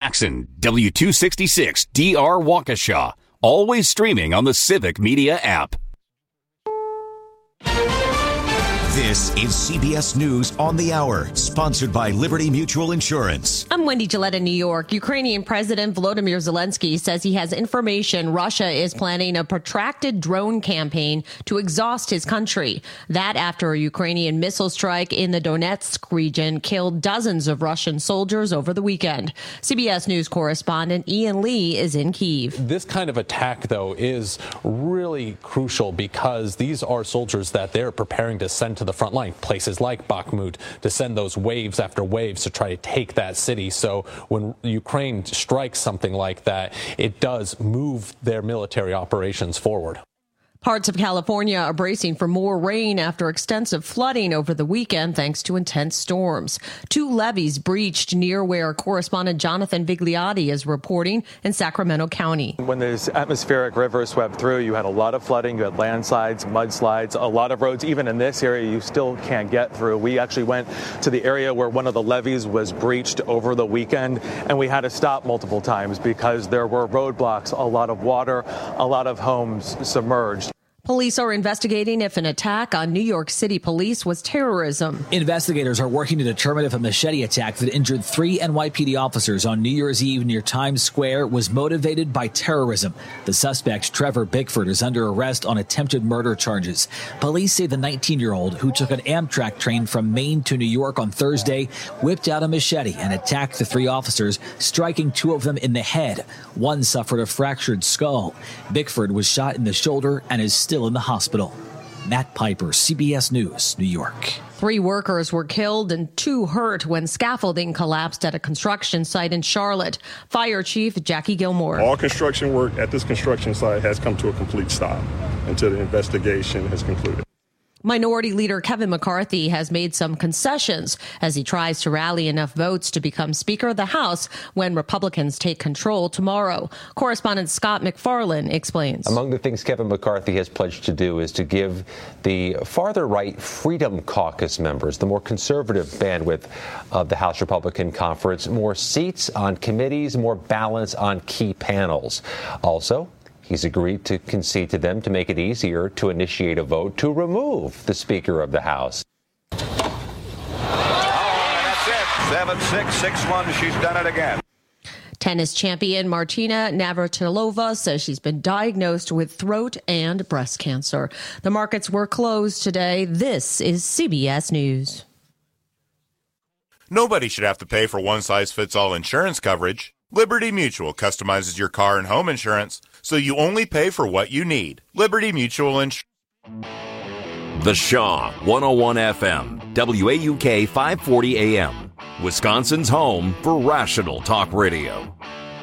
Jackson, W266 DR Waukesha. Always streaming on the Civic Media app. This is CBS News on the Hour, sponsored by Liberty Mutual Insurance. I'm Wendy Gillette in New York. Ukrainian President Volodymyr Zelensky says he has information Russia is planning a protracted drone campaign to exhaust his country. That after a Ukrainian missile strike in the Donetsk region killed dozens of Russian soldiers over the weekend. CBS News correspondent Ian Lee is in Kyiv. This kind of attack, though, is really crucial because these are soldiers that they're preparing to send to the front line, places like Bakhmut, to send those waves after waves to try to take that city. So when Ukraine strikes something like that, it does move their military operations forward. Parts of California are bracing for more rain after extensive flooding over the weekend thanks to intense storms. 2 levees breached near where correspondent Jonathan Vigliotti is reporting in Sacramento County. When this atmospheric river swept through, you had a lot of flooding, you had landslides, mudslides, a lot of roads. Even in this area, you still can't get through. We actually went to the area where one of the levees was breached over the weekend, and we had to stop multiple times because there were roadblocks, a lot of water, a lot of homes submerged. Police are investigating if an attack on New York City police was terrorism. Investigators are working to determine if a machete attack that injured 3 NYPD officers on New Year's Eve near Times Square was motivated by terrorism. The suspect, Trevor Bickford, is under arrest on attempted murder charges. Police say the 19-year-old, who took an Amtrak train from Maine to New York on Thursday, whipped out a machete and attacked the 3 officers, striking 2 of them in the head. One suffered a fractured skull. Bickford was shot in the shoulder and is still in the hospital. Matt Piper, CBS News, New York. 3 workers were killed and 2 hurt when scaffolding collapsed at a construction site in Charlotte. Fire Chief Jackie Gilmore. All construction work at this construction site has come to a complete stop until the investigation has concluded. Minority Leader Kevin McCarthy has made some concessions as he tries to rally enough votes to become Speaker of the House when Republicans take control tomorrow. Correspondent Scott McFarlane explains. Among the things Kevin McCarthy has pledged to do is to give the farther right Freedom Caucus members, the more conservative bandwidth of the House Republican Conference, more seats on committees, more balance on key panels. Also, he's agreed to concede to them to make it easier to initiate a vote to remove the Speaker of the House. Oh, that's it. 7-6, 6-1. She's done it again. Tennis champion Martina Navratilova says she's been diagnosed with throat and breast cancer. The markets were closed today. This is CBS News. Nobody should have to pay for one-size-fits-all insurance coverage. Liberty Mutual customizes your car and home insurance so you only pay for what you need. Liberty Mutual Insurance. The Shaw, 101 FM, WAUK 540 AM, Wisconsin's home for rational talk radio.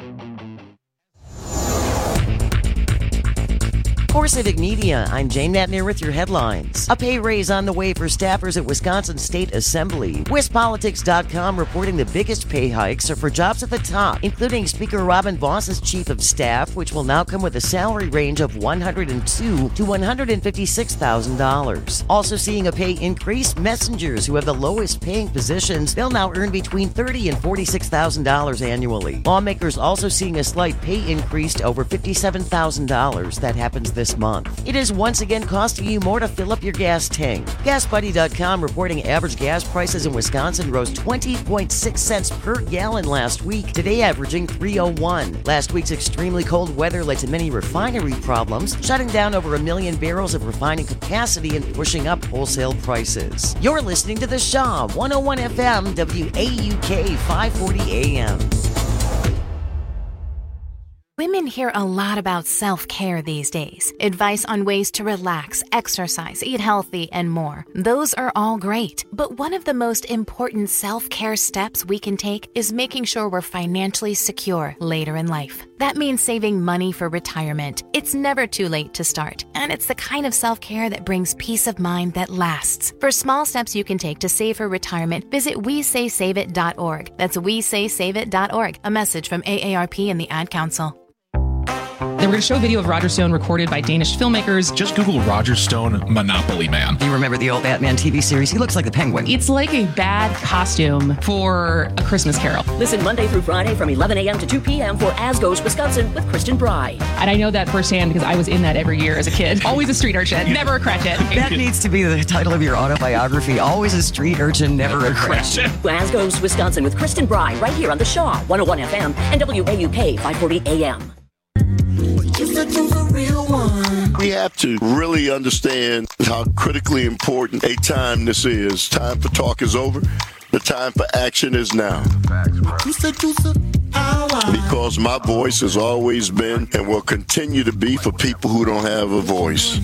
For Civic Media, I'm Jane Natner with your headlines. A pay raise on the way for staffers at Wisconsin State Assembly. WisPolitics.com reporting the biggest pay hikes are for jobs at the top, including Speaker Robin Voss's Chief of Staff, which will now come with a salary range of $102,000 to $156,000. Also seeing a pay increase, messengers who have the lowest paying positions, they'll now earn between $30,000 and $46,000 annually. Lawmakers also seeing a slight pay increase to over $57,000. That happens this month. It is once again costing you more to fill up your gas tank. GasBuddy.com reporting average gas prices in Wisconsin rose 20.6 cents per gallon last week, today averaging $3.01. Last week's extremely cold weather led to many refinery problems, shutting down over 1 million barrels of refining capacity and pushing up wholesale prices. You're listening to The Shaw, 101 FM, WAUK 540 AM. Women hear a lot about self-care these days. Advice on ways to relax, exercise, eat healthy, and more. Those are all great. But one of the most important self-care steps we can take is making sure we're financially secure later in life. That means saving money for retirement. It's never too late to start. And it's the kind of self-care that brings peace of mind that lasts. For small steps you can take to save for retirement, visit WeSaySaveIt.org. That's WeSaySaveIt.org. A message from AARP and the Ad Council. The we're going to show a video of Roger Stone recorded by Danish filmmakers. Just Google Roger Stone Monopoly Man. Do you remember the old Batman TV series? He looks like the Penguin. It's like a bad costume for A Christmas Carol. Listen Monday through Friday from 11 a.m. to 2 p.m. for As Goes Wisconsin with Kristen Bry. And I know that firsthand because I was in that every year as a kid. Always a street urchin, never a cratchit. That needs to be the title of your autobiography. Always a street urchin, never a cratchit. As Goes Wisconsin with Kristen Bry right here on the Shaw 101 FM and WAUK 540 AM. We have to really understand how critically important a time this is. Time for talk is over. The time for action is now. Because my voice has always been and will continue to be for people who don't have a voice.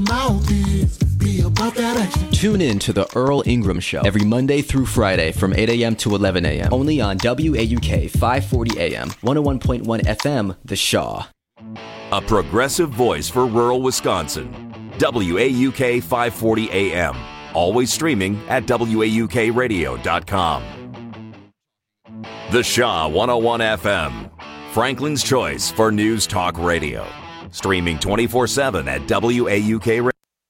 Tune in to the Earl Ingram Show every Monday through Friday from 8 a.m. to 11 a.m. Only on WAUK 540 AM, 101.1 FM, The Shaw. A progressive voice for rural Wisconsin. WAUK 540 AM. Always streaming at WAUKradio.com. The Shaw 101 FM. Franklin's choice for news talk radio. Streaming 24/7 at WAUK.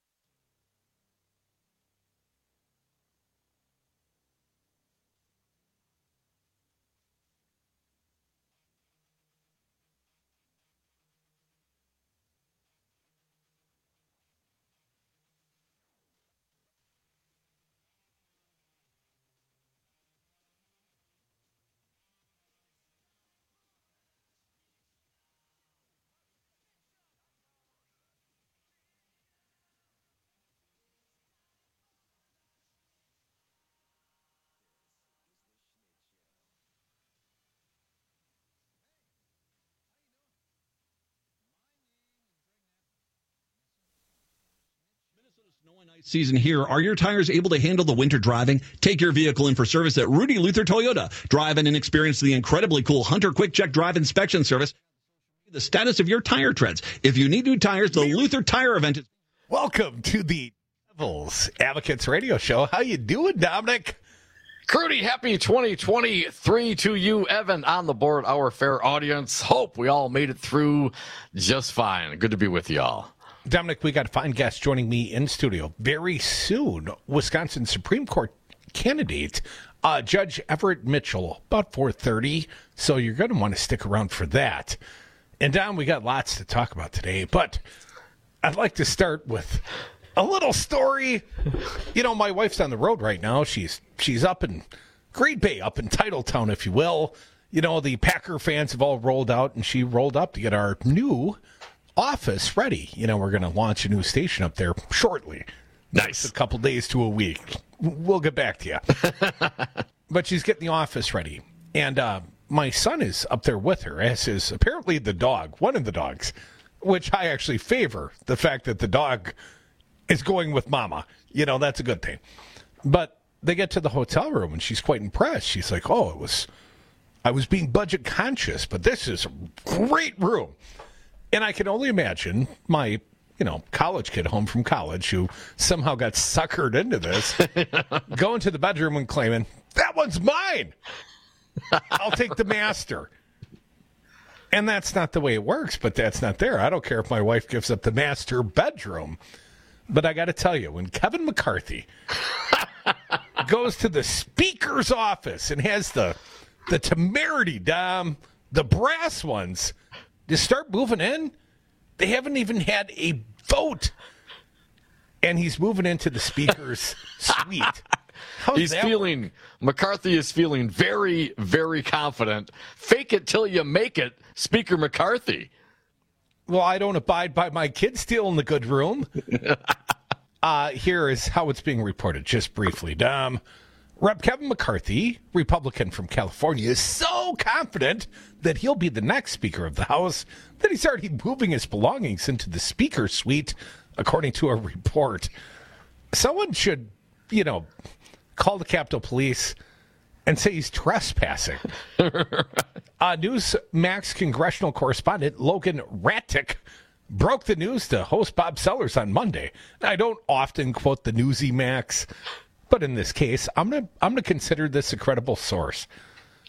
Season here. Are your tires able to handle the winter driving? Take your vehicle in for service at Rudy Luther Toyota. Drive in and experience the incredibly cool Hunter Quick Check Drive Inspection Service. The status of your tire treads. If you need new tires, the Luther Tire Event is... Welcome to the Devil's Advocates Radio Show. How you doing, Dominic? Crudy, happy 2023 to you, Evan, on the board, our fair audience. Hope we all made it through just fine. Good to be with y'all. Dominic, we got a fine guest joining me in studio very soon. Wisconsin Supreme Court candidate, Judge Everett Mitchell, about 4:30. So you're going to want to stick around for that. And Dom, we got lots to talk about today, but I'd like to start with a little story. You know, my wife's on the road right now. She's up in Green Bay, up in Titletown, if you will. You know, the Packer fans have all rolled out, and she rolled up to get our new office ready. You know, we're going to launch a new station up there shortly. Nice. A couple days to a week. We'll get back to you. But she's getting the office ready. And my son is up there with her, as is apparently the dog, one of the dogs, which I actually favor the fact that the dog is going with mama. You know, that's a good thing. But they get to the hotel room, and she's quite impressed. She's like, I was being budget conscious, but this is a great room. And I can only imagine my, college kid home from college who somehow got suckered into this, going to the bedroom and claiming, that one's mine. I'll take the master. And that's not the way it works, but that's not there. I don't care if my wife gives up the master bedroom. But I got to tell you, when Kevin McCarthy goes to the speaker's office and has the temerity, Dom, the brass ones, to start moving in, they haven't even had a vote. And he's moving into the speaker's suite. McCarthy is feeling very, very confident. Fake it till you make it, Speaker McCarthy. Well, I don't abide by my kids stealing the good room. Here is how it's being reported, just briefly. Rep. Kevin McCarthy, Republican from California, is so confident that he'll be the next Speaker of the House that he's already moving his belongings into the Speaker's suite, according to a report. Someone should, call the Capitol Police and say he's trespassing. Newsmax congressional correspondent Logan Rattick broke the news to host Bob Sellers on Monday. Now, I don't often quote the Newsy Max, but in this case, I'm gonna consider this a credible source.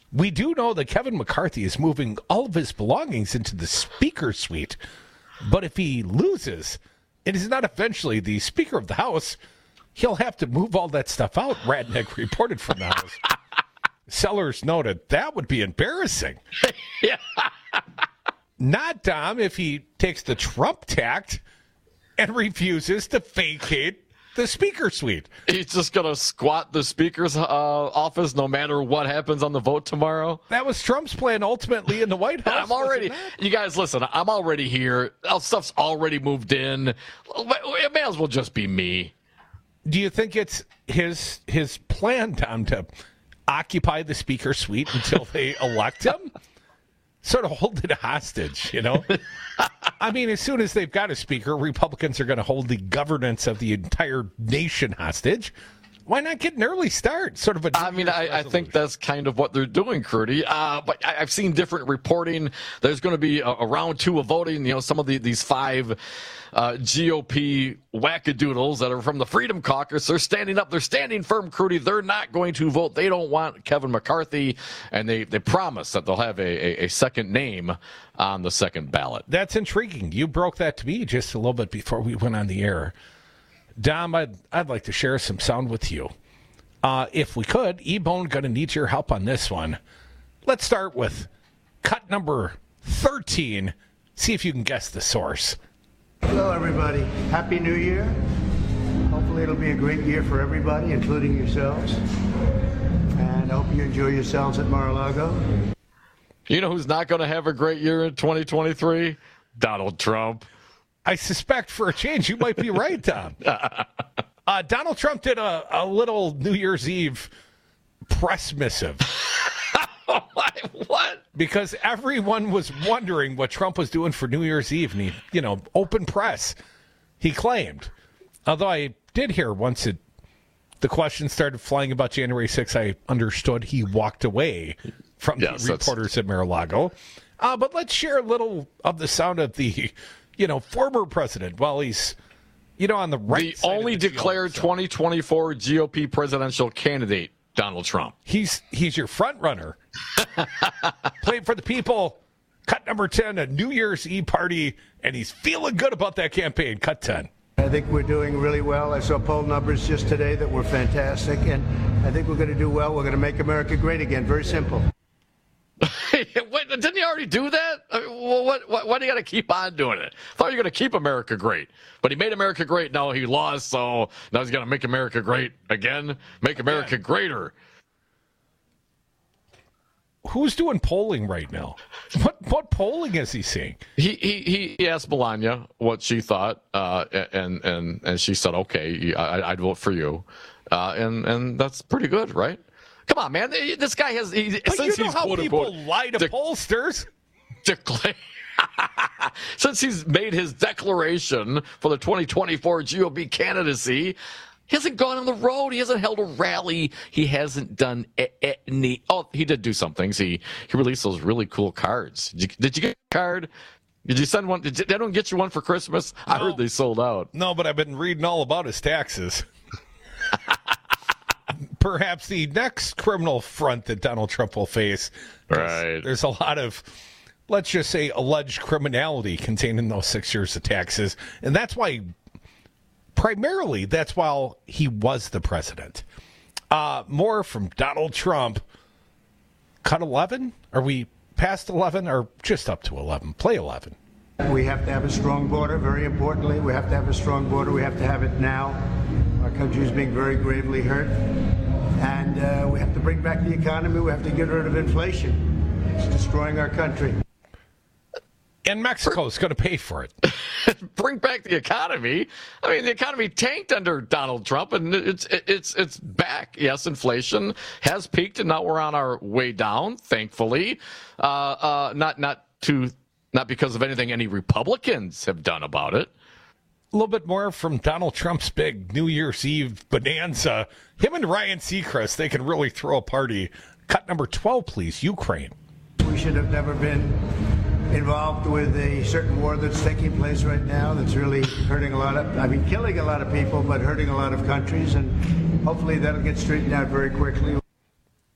We do know that Kevin McCarthy is moving all of his belongings into the Speaker suite. But if he loses and is not eventually the Speaker of the House, he'll have to move all that stuff out, Radnick reported from the House. Sellers noted that would be embarrassing. Yeah. Not, Dom, if he takes the Trump tact and refuses to vacate the Speaker suite. He's just going to squat the Speaker's office no matter what happens on the vote tomorrow. That was Trump's plan ultimately in the White House. You guys, listen, I'm already here. Stuff's already moved in. It may as well just be me. Do you think it's his plan, Tom, to occupy the Speaker suite until they elect him? Sort of hold it hostage, you know? I mean, as soon as they've got a speaker, Republicans are going to hold the governance of the entire nation hostage. Why not get an early start? Sort of I think that's kind of what they're doing, Crudy. But I've seen different reporting. There's going to be a round 2 of voting. You know, some of these 5 GOP wackadoodles that are from the Freedom Caucus, they're standing up. They're standing firm, Crudy. They're not going to vote. They don't want Kevin McCarthy, and they promise that they'll have a second name on the second ballot. That's intriguing. You broke that to me just a little bit before we went on the air. Dom, I'd like to share some sound with you. If we could, E-Bone, going to need your help on this one. Let's start with cut number 13. See if you can guess the source. Hello, everybody. Happy New Year. Hopefully it'll be a great year for everybody, including yourselves. And I hope you enjoy yourselves at Mar-a-Lago. You know who's not going to have a great year in 2023? Donald Trump. I suspect for a change you might be right, Tom. Donald Trump did a little New Year's Eve press missive. What? Because everyone was wondering what Trump was doing for New Year's Eve. And he, open press, he claimed. Although I did hear once the question started flying about January 6th, I understood he walked away from the reporters at Mar-a-Lago. But let's share a little of the sound of the... former president, while he's, on the right side. The only declared 2024 GOP presidential candidate, Donald Trump. He's your front runner. Playing for the people. Cut number 10, a New Year's Eve party, and he's feeling good about that campaign. Cut 10. I think we're doing really well. I saw poll numbers just today that were fantastic, and I think we're going to do well. We're going to make America great again. Very simple. Wait, didn't he already do that? Why do you got to keep on doing it? I thought you were going to keep America great. But he made America great. Now he lost, so now he's going to make America great again. Make America greater. Who's doing polling right now? What polling is he seeing? He asked Melania what she thought, and she said, okay, I'd vote for you. And that's pretty good, right? Come on, man. This guy has... But you know how people lie to pollsters. Since he's made his declaration for the 2024 GOP candidacy, he hasn't gone on the road. He hasn't held a rally. He hasn't done any... Oh, he did do some things. He released those really cool cards. Did you get a card? Did you send one? They don't get you one for Christmas? No. I heard they sold out. No, but I've been reading all about his taxes. Perhaps the next criminal front that Donald Trump will face. Right. There's a lot of, let's just say, alleged criminality contained in those 6 years of taxes. And that's why, primarily, that's why he was the president. More from Donald Trump. Cut 11? Are we past 11 or just up to 11? Play 11. We have to have a strong border, very importantly. We have to have a strong border. We have to have it now. Our country is being very gravely hurt. And we have to bring back the economy. We have to get rid of inflation. It's destroying our country. And Mexico is going to pay for it. Bring back the economy. I mean, the economy tanked under Donald Trump, and it's back. Yes, inflation has peaked, and now we're on our way down. Thankfully, not because of anything any Republicans have done about it. A little bit more from Donald Trump's big New Year's Eve bonanza. Him and Ryan Seacrest, they can really throw a party. Cut number 12, please. Ukraine. We should have never been involved with a certain war that's taking place right now that's really hurting killing a lot of people, but hurting a lot of countries. And hopefully that'll get straightened out very quickly.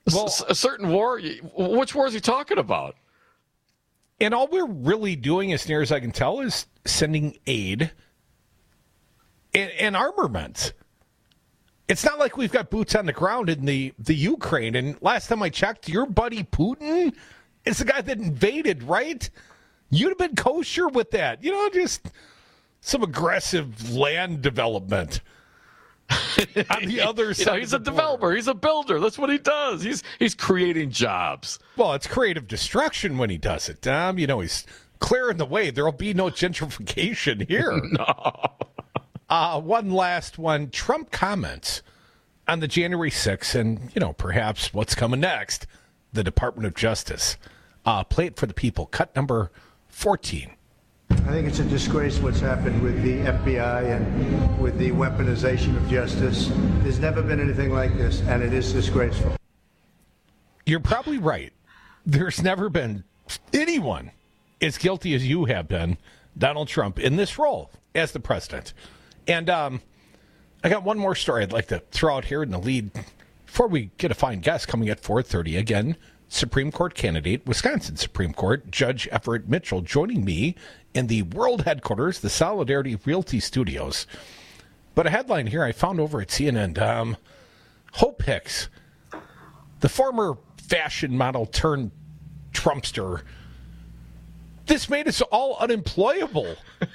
Well, a certain war? Which war is he talking about? And all we're really doing, as near as I can tell, is sending aid and armament. It's not like we've got boots on the ground in the Ukraine. And last time I checked, your buddy Putin is the guy that invaded, right? You'd have been kosher with that. Just some aggressive land development. On the other side, he's a developer. He's a builder. That's what he does. He's creating jobs. Well, it's creative destruction when he does it, Tom. He's clearing the way. There'll be no gentrification here. No. One last one. Trump comments on the January 6th and, perhaps what's coming next, the Department of Justice. Play it for the people. Cut number 14. I think it's a disgrace what's happened with the FBI and with the weaponization of justice. There's never been anything like this, and it is disgraceful. You're probably right. There's never been anyone as guilty as you have been, Donald Trump, in this role as the president. And I got one more story I'd like to throw out here in the lead before we get a fine guest coming at 4:30. Again, Supreme Court candidate, Wisconsin Supreme Court, Judge Everett Mitchell, joining me in the world headquarters, the Solidarity Realty Studios. But a headline here I found over at CNN. Hope Hicks, the former fashion model turned Trumpster, this made us all unemployable.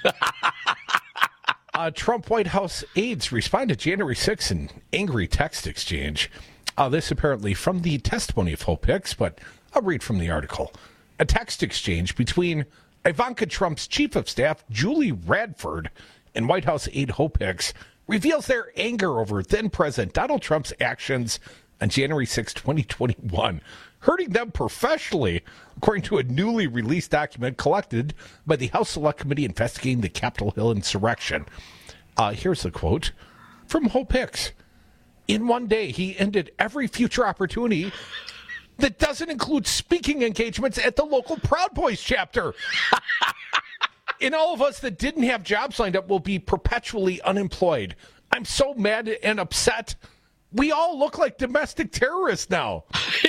Trump White House aides respond to January 6th in angry text exchange. This apparently from the testimony of Hope Hicks, but I'll read from the article. A text exchange between Ivanka Trump's chief of staff, Julie Radford, and White House aide Hope Hicks reveals their anger over then-President Donald Trump's actions on January 6, 2021, hurting them professionally, according to a newly released document collected by the House Select Committee investigating the Capitol Hill insurrection. Here's a quote from Hope Hicks. In one day, he ended every future opportunity that doesn't include speaking engagements at the local Proud Boys chapter. And all of us that didn't have jobs lined up will be perpetually unemployed. I'm so mad and upset. We all look like domestic terrorists now.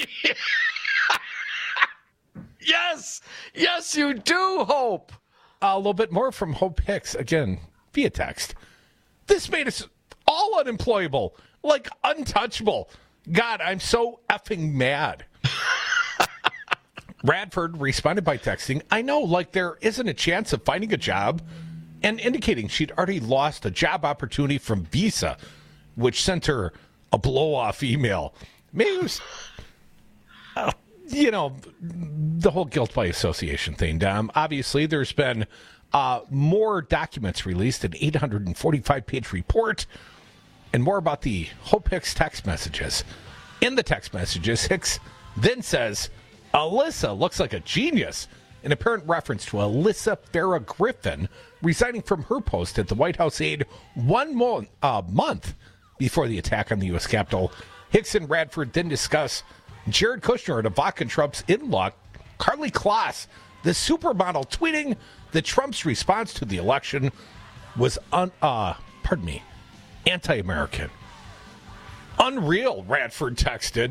Yes, you do, Hope. A little bit more from Hope Hicks, again, via text. This made us all unemployable, like untouchable. God, I'm so effing mad. Radford responded by texting, I know, like there isn't a chance of finding a job, and indicating she'd already lost a job opportunity from Visa, which sent her a blow-off email. Maybe it was, the whole guilt by association thing, Dom. Obviously, there's been more documents released, an 845-page report, and more about the Hope Hicks text messages. In the text messages, Hicks then says, Alyssa looks like a genius, an apparent reference to Alyssa Farah Griffin resigning from her post at the White House aide 1 month before the attack on the U.S. Capitol. Hicks and Radford then discuss Jared Kushner and Ivanka Trump's in-law, Carly Kloss, the supermodel, tweeting that Trump's response to the election was anti-American. Unreal, Radford texted.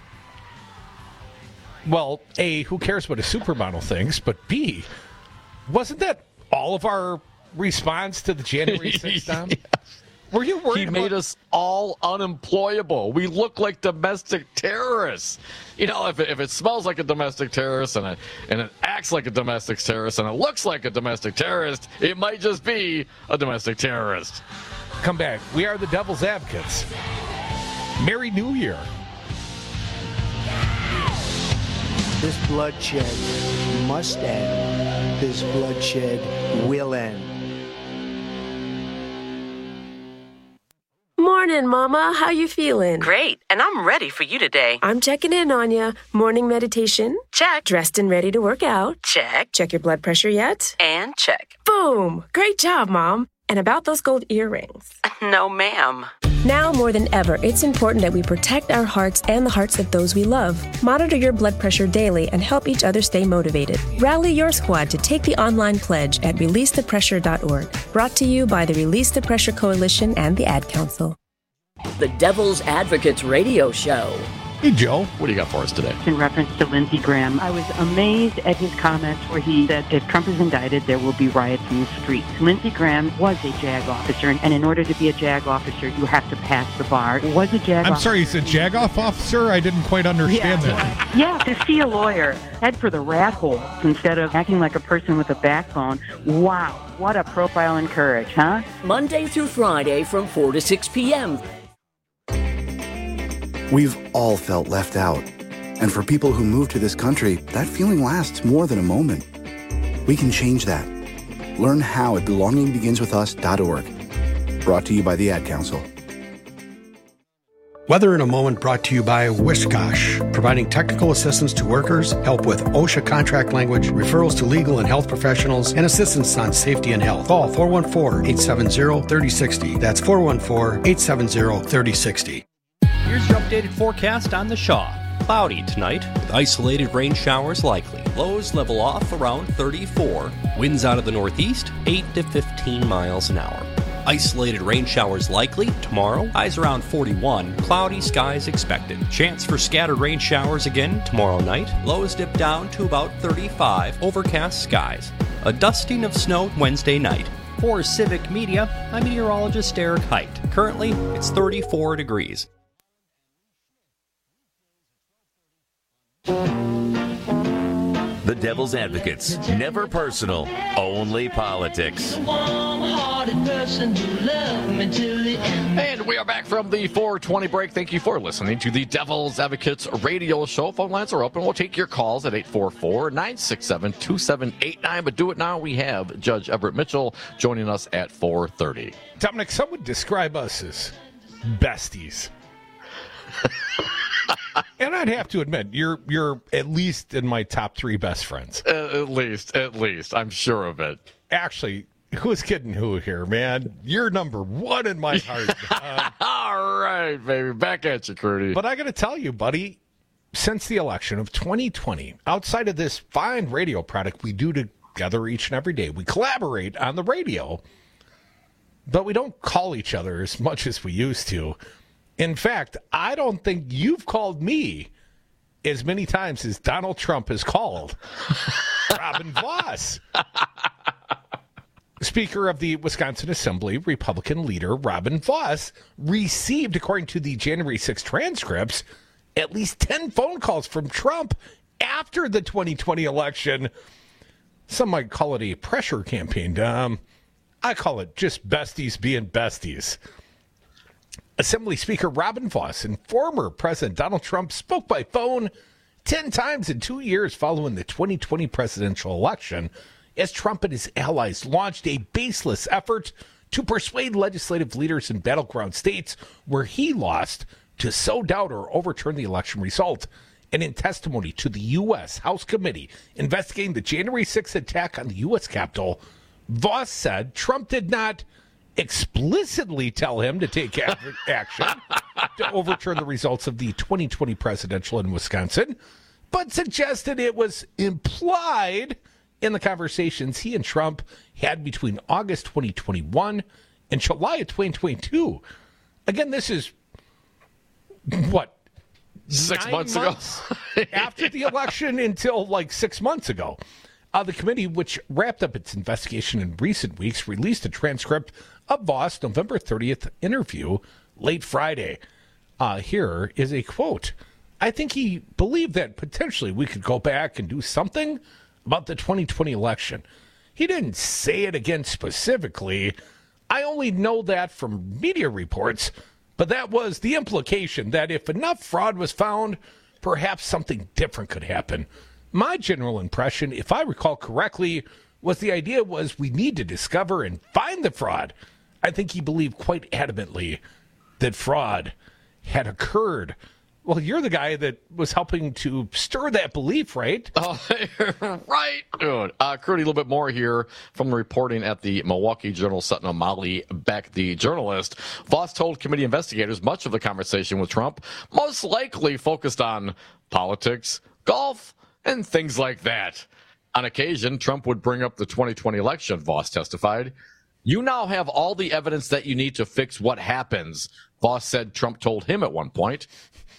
Well, A, who cares what a supermodel thinks? But B, wasn't that all of our response to the January 6th, Tom? Yes. Were you worried He made us all unemployable. We look like domestic terrorists. If it smells like a domestic terrorist and it acts like a domestic terrorist and it looks like a domestic terrorist, it might just be a domestic terrorist. Come back. We are the Devil's Advocates. Merry New Year. This bloodshed must end. This bloodshed will end. Morning, Mama. How you feeling? Great, and I'm ready for you today. I'm checking in on you. Morning meditation? Check. Dressed and ready to work out? Check. Check your blood pressure yet? And check. Boom! Great job, Mom. And about those gold earrings? No, ma'am. Now more than ever, it's important that we protect our hearts and the hearts of those we love. Monitor your blood pressure daily and help each other stay motivated. Rally your squad to take the online pledge at releasethepressure.org. Brought to you by the Release the Pressure Coalition and the Ad Council. The Devil's Advocates Radio Show. Hey, Joe. What do you got for us today? In reference to Lindsey Graham, I was amazed at his comments where he said if Trump is indicted, there will be riots in the streets. Lindsey Graham was a JAG officer, and in order to be a JAG officer, you have to pass the bar. Was a JAG I'm sorry, he's a JAG-off officer? I didn't quite understand that. Yeah, to see a lawyer head for the rat hole instead of acting like a person with a backbone. Wow, what a profile in courage, huh? Monday through Friday from 4 to 6 p.m. We've all felt left out. And for people who move to this country, that feeling lasts more than a moment. We can change that. Learn how at belongingbeginswithus.org. Brought to you by the Ad Council. Weather in a Moment brought to you by Wishkosh, providing technical assistance to workers, help with OSHA contract language, referrals to legal and health professionals, and assistance on safety and health. Call 414-870-3060. That's 414-870-3060. Here's your updated forecast on the Shaw. Cloudy tonight, with isolated rain showers likely. Lows level off around 34. Winds out of the northeast, 8 to 15 miles an hour. Isolated rain showers likely tomorrow. Highs around 41. Cloudy skies expected. Chance for scattered rain showers again tomorrow night. Lows dip down to about 35. Overcast skies. A dusting of snow Wednesday night. For Civic Media, I'm meteorologist Eric Height. Currently, it's 34 degrees. The Devil's Advocates. Never personal, only politics. And we are back from the 420 break. Thank you for listening to the Devil's Advocates radio show. Phone lines are open. We'll take your calls at 844-967-2789. But do it now. We have Judge Everett Mitchell joining us at 4:30. Dominic, some would describe us as besties. And I'd have to admit, you're at least in my top 3 best friends. At least. I'm sure of it. Actually, who's kidding who here, man? You're number 1 in my heart. All right, baby. Back at you, Crudy. But I got to tell you, buddy, since the election of 2020, outside of this fine radio product we do together each and every day, we collaborate on the radio, but we don't call each other as much as we used to. In fact, I don't think you've called me as many times as Donald Trump has called Robin Vos. Speaker of the Wisconsin Assembly, Republican leader Robin Vos received, according to the January 6 transcripts, at least 10 phone calls from Trump after the 2020 election. Some might call it a pressure campaign. I call it just besties being besties. Assembly Speaker Robin Vos and former President Donald Trump spoke by phone 10 times in 2 years following the 2020 presidential election as Trump and his allies launched a baseless effort to persuade legislative leaders in battleground states where he lost to sow doubt or overturn the election result. And in testimony to the U.S. House Committee investigating the January 6th attack on the U.S. Capitol, Vos said Trump did not explicitly tell him to take action to overturn the results of the 2020 presidential in Wisconsin, but suggested it was implied in the conversations he and Trump had between August 2021 and July of 2022. Again, this is, what, 6 months ago? After the election until like 6 months ago. The committee, which wrapped up its investigation in recent weeks, released a transcript of Vos' November 30th interview late Friday. Here is a quote. I think he believed that potentially we could go back and do something about the 2020 election. He didn't say it again specifically. I only know that from media reports, but that was the implication that if enough fraud was found, perhaps something different could happen. My general impression, if I recall correctly, was the idea was we need to discover and find the fraud. I think he believed quite adamantly that fraud had occurred. Well, you're the guy that was helping to stir that belief, right? Right, dude. Crudy, a little bit more here from the reporting at the Milwaukee Journal-Sentinel. Molly Beck, the journalist. Vos told committee investigators much of the conversation with Trump most likely focused on politics, golf, and things like that. On occasion, Trump would bring up the 2020 election, Vos testified. You now have all the evidence that you need to fix what happens, Vos said Trump told him at one point.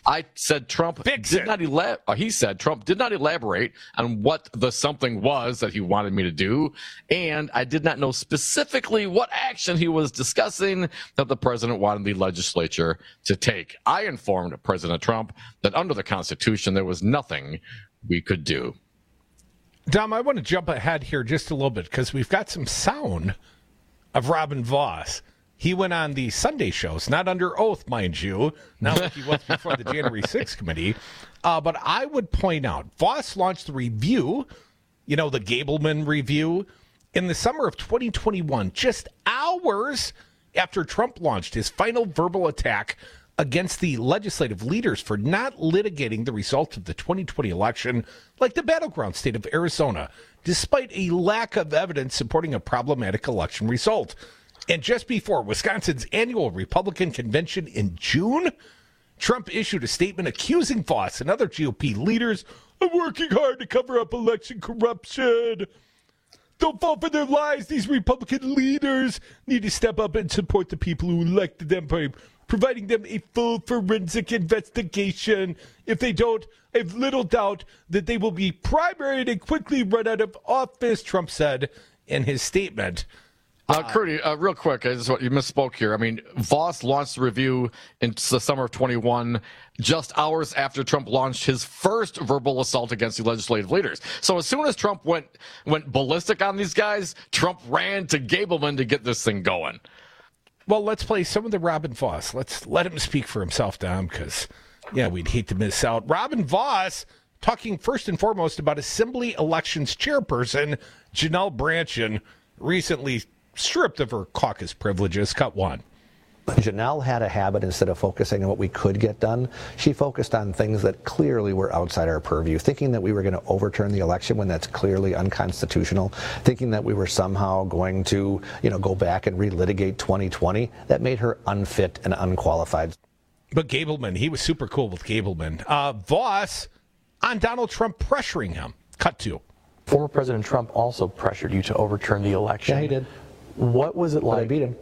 I said Trump did not he said Trump did not elaborate on what the something was that he wanted me to do, and I did not know specifically what action he was discussing that the president wanted the legislature to take. I informed President Trump that under the Constitution there was nothing we could do. Dom, I want to jump ahead here just a little bit because we've got some sound of Robin Vos. He went on the Sunday shows, not under oath, mind you, not like he was before the January 6th committee. But I would point out, Vos launched the review, the Gableman review, in the summer of 2021, just hours after Trump launched his final verbal attack against the legislative leaders for not litigating the results of the 2020 election like the battleground state of Arizona, despite a lack of evidence supporting a problematic election result. And just before Wisconsin's annual Republican convention in June, Trump issued a statement accusing Vos and other GOP leaders of working hard to cover up election corruption. Don't fall for their lies. These Republican leaders need to step up and support the people who elected them by providing them a full forensic investigation. If they don't, I have little doubt that they will be primaried and quickly run out of office, Trump said in his statement. Curdy, real quick, you misspoke here. I mean, Vos launched the review in the summer of 21, just hours after Trump launched his first verbal assault against the legislative leaders. So as soon as Trump went ballistic on these guys, Trump ran to Gableman to get this thing going. Well, let's play some of the Robin Vos. Let's let him speak for himself, Dom, because, we'd hate to miss out. Robin Vos talking first and foremost about Assembly Elections Chairperson Janelle Brandtjen, recently stripped of her caucus privileges. Cut one. Janelle had a habit, instead of focusing on what we could get done, she focused on things that clearly were outside our purview, thinking that we were going to overturn the election when that's clearly unconstitutional, thinking that we were somehow going to, go back and relitigate 2020. That made her unfit and unqualified. But Gableman, he was super cool with Gableman. Vos on Donald Trump pressuring him. Cut two. Former President Trump also pressured you to overturn the election. Yeah, he did. What was it like? But I beat him.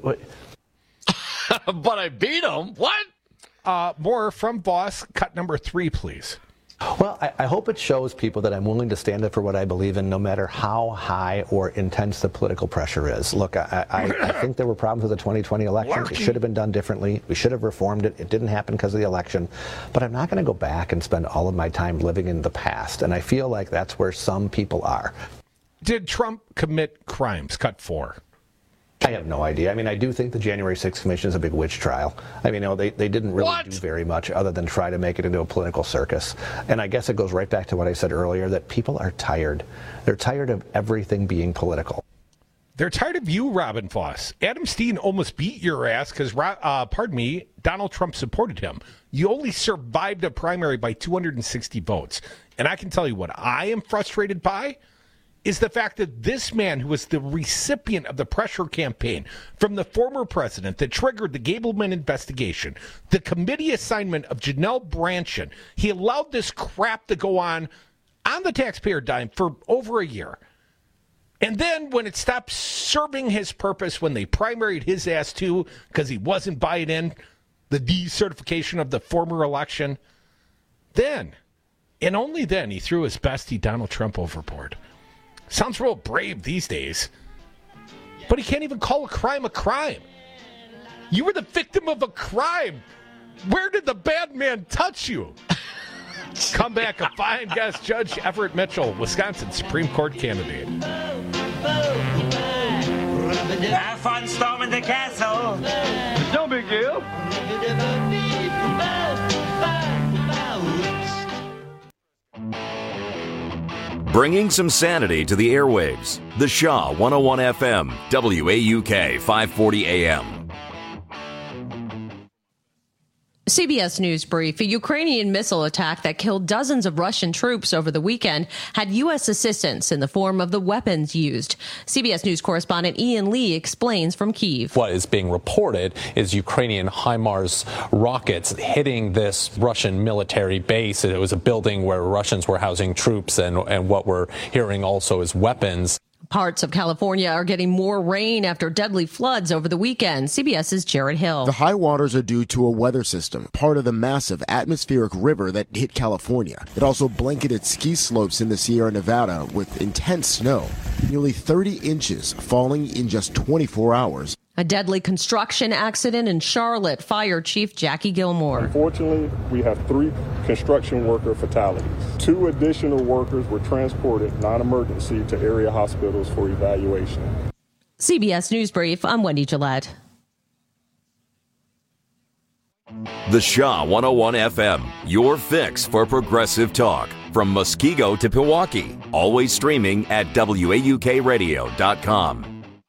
But I beat him? What? More from Vos. Cut number 3, please. Well, I hope it shows people that I'm willing to stand up for what I believe in, no matter how high or intense the political pressure is. Look, I think there were problems with the 2020 election. It should have been done differently. We should have reformed it. It didn't happen because of the election. But I'm not going to go back and spend all of my time living in the past. And I feel like that's where some people are. Did Trump commit crimes? Cut 4. I have no idea. I mean, I do think the January 6th Commission is a big witch trial. I mean, they didn't really do very much other than try to make it into a political circus. And I guess it goes right back to what I said earlier, that people are tired. They're tired of everything being political. They're tired of you, Robin Vos. Adam Steen almost beat your ass because, Donald Trump supported him. You only survived a primary by 260 votes. And I can tell you what I am frustrated by is the fact that this man, who was the recipient of the pressure campaign from the former president that triggered the Gableman investigation, the committee assignment of Janelle Brandtjen, he allowed this crap to go on the taxpayer dime for over a year. And then when it stopped serving his purpose, when they primaried his ass too, because he wasn't buying in the decertification of the former election, then, and only then, he threw his bestie Donald Trump overboard. Sounds real brave these days. But he can't even call a crime a crime. You were the victim of a crime. Where did the bad man touch you? Come back, a fine guest, Judge Everett Mitchell, Wisconsin Supreme Court candidate. Have fun storming the castle. No big deal. Bringing some sanity to the airwaves. The Shaw 101 FM, WAUK 540 AM. CBS News brief. A Ukrainian missile attack that killed dozens of Russian troops over the weekend had U.S. assistance in the form of the weapons used. CBS News correspondent Ian Lee explains from Kyiv. What is being reported is Ukrainian HIMARS rockets hitting this Russian military base. It was a building where Russians were housing troops, and what we're hearing also is weapons. Parts of California are getting more rain after deadly floods over the weekend. CBS's Jared Hill. The high waters are due to a weather system, part of the massive atmospheric river that hit California. It also blanketed ski slopes in the Sierra Nevada with intense snow, nearly 30 inches falling in just 24 hours. A deadly construction accident in Charlotte. Fire Chief Jackie Gilmore. Unfortunately, we have 3 construction worker fatalities. 2 additional workers were transported non-emergency to area hospitals for evaluation. CBS News Brief, I'm Wendy Gillette. The Shaw 101 FM, your fix for progressive talk. From Muskego to Pewaukee. Always streaming at WAUKradio.com.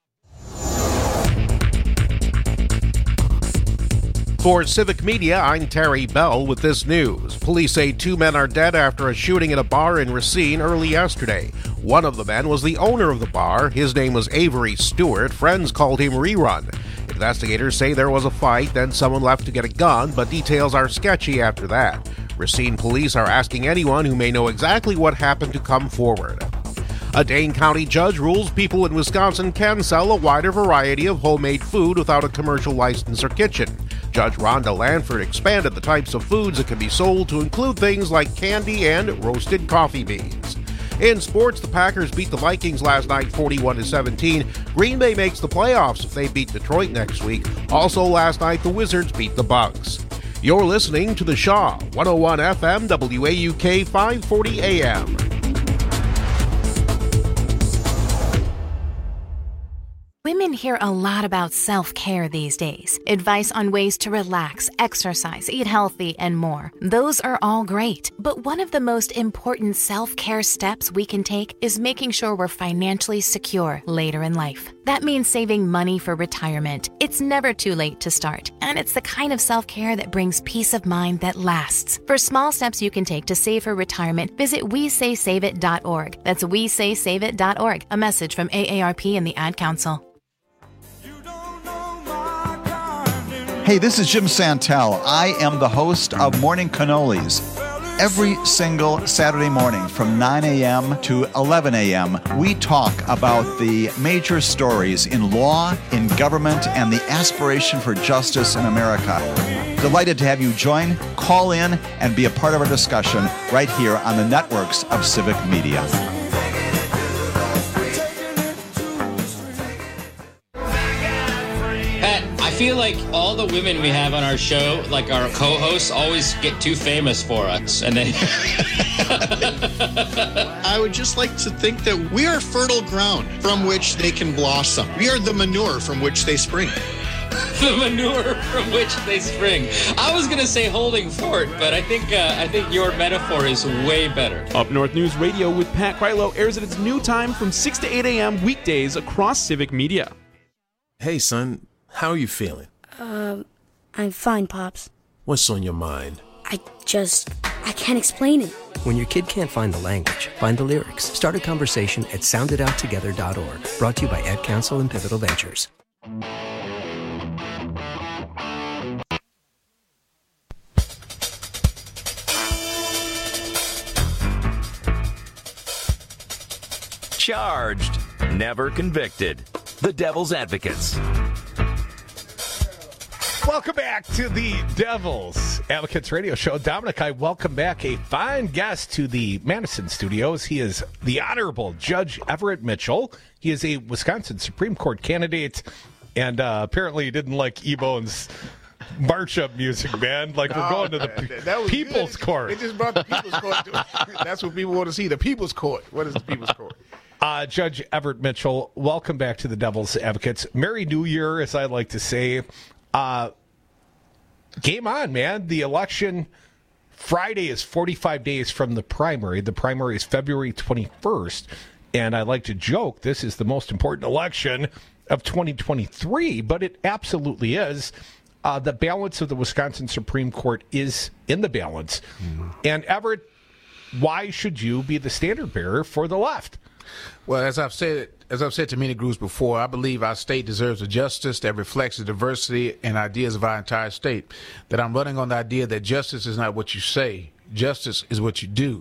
For Civic Media, I'm Terry Bell with this news. Police say 2 men are dead after a shooting at a bar in Racine early yesterday. One of the men was the owner of the bar. His name was Avery Stewart. Friends called him Rerun. Investigators say there was a fight, then someone left to get a gun, but details are sketchy after that. Racine police are asking anyone who may know exactly what happened to come forward. A Dane County judge rules people in Wisconsin can sell a wider variety of homemade food without a commercial license or kitchen. Judge Rhonda Lanford expanded the types of foods that can be sold to include things like candy and roasted coffee beans. In sports, the Packers beat the Vikings last night 41-17. Green Bay makes the playoffs if they beat Detroit next week. Also last night, the Wizards beat the Bucks. You're listening to the Shaw 101 FM WAUK 540 AM. Women hear a lot about self-care these days. Advice on ways to relax, exercise, eat healthy, and more. Those are all great. But one of the most important self-care steps we can take is making sure we're financially secure later in life. That means saving money for retirement. It's never too late to start. And it's the kind of self-care that brings peace of mind that lasts. For small steps you can take to save for retirement, visit WeSaySaveIt.org. That's WeSaySaveIt.org. A message from AARP and the Ad Council. Hey, this is Jim Santel. I am the host of Morning Cannolis. Every single Saturday morning from 9 a.m. to 11 a.m., we talk about the major stories in law, in government, and the aspiration for justice in America. Delighted to have you join, call in, and be a part of our discussion right here on the networks of Civic Media. I feel like all the women we have on our show, like our co-hosts, always get too famous for us. And then I would just like to think that we are fertile ground from which they can blossom. We are the manure from which they spring. The manure from which they spring. I was going to say holding fort, but I think your metaphor is way better. Up North News Radio with Pat Krylo airs at its new time from 6 to 8 a.m. weekdays across Civic Media. Hey, son. How are you feeling? I'm fine, Pops. What's on your mind? I can't explain it. When your kid can't find the language, find the lyrics. Start a conversation at sounditouttogether.org. Brought to you by Ad Council and Pivotal Ventures. Charged, never convicted. The Devil's Advocates. Welcome back to the Devil's Advocates Radio Show. Dominic, I welcome back a fine guest to the Madison studios. He is the Honorable Judge Everett Mitchell. He is a Wisconsin Supreme Court candidate, and apparently he didn't like E-Bone's march-up music, man. Like, we're going to the People's Court. It just brought the People's Court to it. That's what people want to see, the People's Court. What is the People's Court? Judge Everett Mitchell, welcome back to the Devil's Advocates. Merry New Year, as I like to say. Game on, man. The election Friday is 45 days from the primary. The primary is February 21st. And I like to joke, this is the most important election of 2023, but it absolutely is. The balance of the Wisconsin Supreme Court is in the balance. Mm-hmm. And Everett, why should you be the standard bearer for the left? Well, as I've said to many groups before, I believe our state deserves a justice that reflects the diversity and ideas of our entire state. That I'm running on the idea that justice is not what you say. Justice is what you do.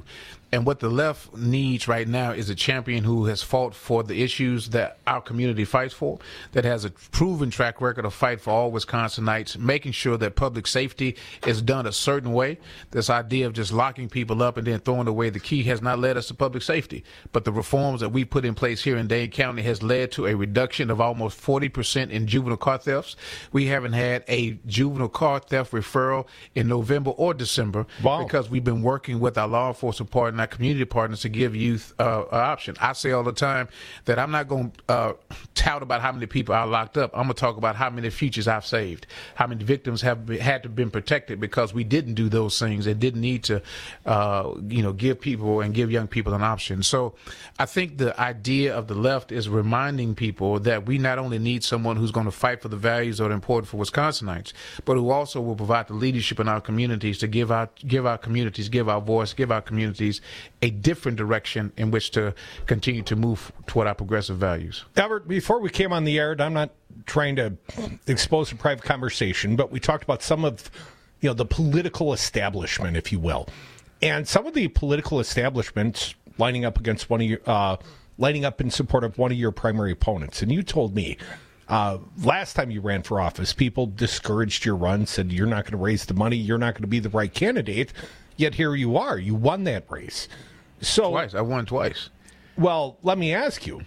And what the left needs right now is a champion who has fought for the issues that our community fights for, that has a proven track record of fight for all Wisconsinites, making sure that public safety is done a certain way. This idea of just locking people up and then throwing away the key has not led us to public safety. But the reforms that we put in place here in Dane County has led to a reduction of almost 40% in juvenile car thefts. We haven't had a juvenile car theft referral in November or December because we've been working with our law enforcement partner, our community partners, to give youth an option. I say all the time that I'm not going to tout about how many people are locked up. I'm going to talk about how many futures I've saved, how many victims have had to been protected because we didn't do those things and didn't need to, give people and give young people an option. So I think the idea of the left is reminding people that we not only need someone who's going to fight for the values that are important for Wisconsinites, but who also will provide the leadership in our communities to give our communities, give our voice, give our communities a different direction in which to continue to move toward our progressive values. Albert, before we came on the air, and I'm not trying to expose a private conversation, but we talked about some of the political establishment, if you will. And some of the political establishments lining up against lining up in support of one of your primary opponents. And you told me last time you ran for office, people discouraged your run, said you're not going to raise the money, you're not going to be the right candidate. Yet here you are. You won that race. So twice. I won twice. Well, let me ask you.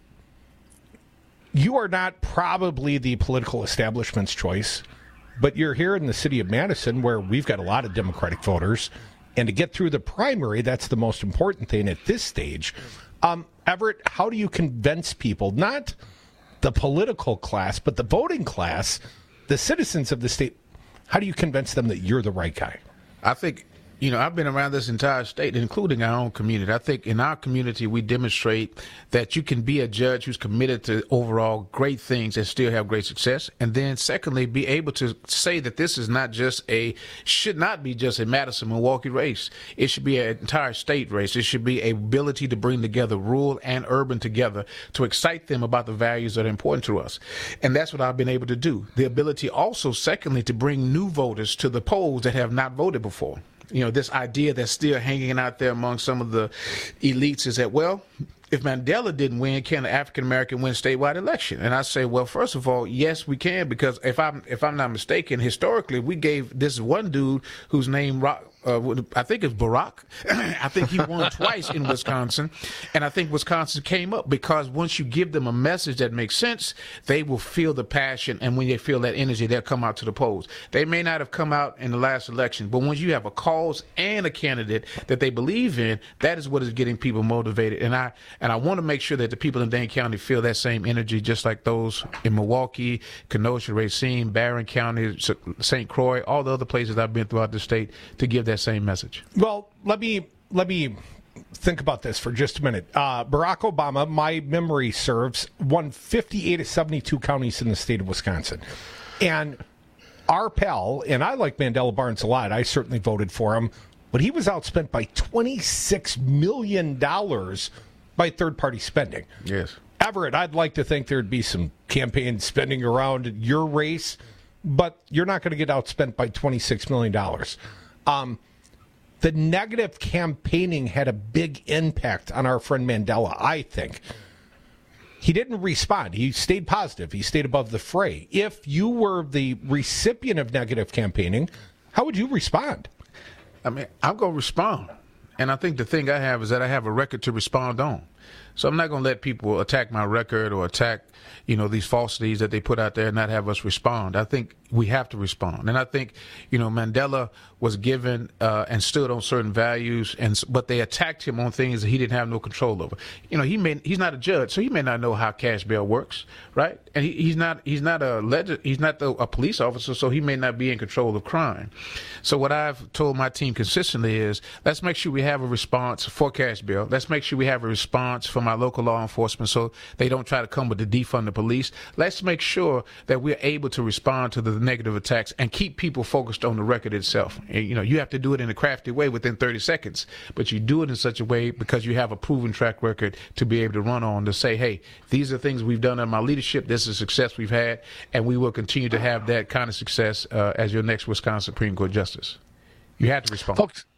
You are not probably the political establishment's choice, but you're here in the city of Madison where we've got a lot of Democratic voters. And to get through the primary, that's the most important thing at this stage. Everett, how do you convince people, not the political class, but the voting class, the citizens of the state, how do you convince them that you're the right guy? I think, I've been around this entire state, including our own community. I think in our community, we demonstrate that you can be a judge who's committed to overall great things and still have great success. And then secondly, be able to say that this is should not be just a Madison-Milwaukee race. It should be an entire state race. It should be a ability to bring together rural and urban together to excite them about the values that are important to us. And that's what I've been able to do. The ability also, secondly, to bring new voters to the polls that have not voted before. This idea that's still hanging out there among some of the elites is that, well, if Mandela didn't win, can an African American win statewide election? And I say, well, first of all, yes, we can, because if I'm not mistaken, historically, we gave this one dude whose name I think it's Barack. I think he won twice in Wisconsin. And I think Wisconsin came up because once you give them a message that makes sense, they will feel the passion. And when they feel that energy, they'll come out to the polls. They may not have come out in the last election, but once you have a cause and a candidate that they believe in, that is what is getting people motivated. And I want to make sure that the people in Dane County feel that same energy, just like those in Milwaukee, Kenosha, Racine, Barron County, St. Croix, all the other places I've been throughout the state, to give that same message. Well, let me think about this for just a minute. Barack Obama, my memory serves, won 58 of 72 counties in the state of Wisconsin. And our pal, and I like Mandela Barnes a lot, I certainly voted for him, but he was outspent by $26 million by third-party spending. Yes. Everett, I'd like to think there'd be some campaign spending around your race, but you're not going to get outspent by $26 million. The negative campaigning had a big impact on our friend Mandela, I think. He didn't respond. He stayed positive. He stayed above the fray. If you were the recipient of negative campaigning, how would you respond? I mean, I'm going to respond. And I think the thing I have is that I have a record to respond on. So I'm not going to let people attack my record or attack, these falsities that they put out there and not have us respond. I think we have to respond. And I think, Mandela was given and stood on certain values, but they attacked him on things that he didn't have no control over. He's not a judge, so he may not know how cash bail works, right? And he's not a police officer, so he may not be in control of crime. So what I've told my team consistently is, let's make sure we have a response for cash bail. Let's make sure we have a response from our local law enforcement so they don't try to come with the defund the police. Let's make sure that we're able to respond to the negative attacks and keep people focused on the record itself. And, you have to do it in a crafty way within 30 seconds, but you do it in such a way because you have a proven track record to be able to run on to say, hey, these are things we've done in my leadership. This is success we've had, and we will continue to have that kind of success as your next Wisconsin Supreme Court Justice. You have to respond.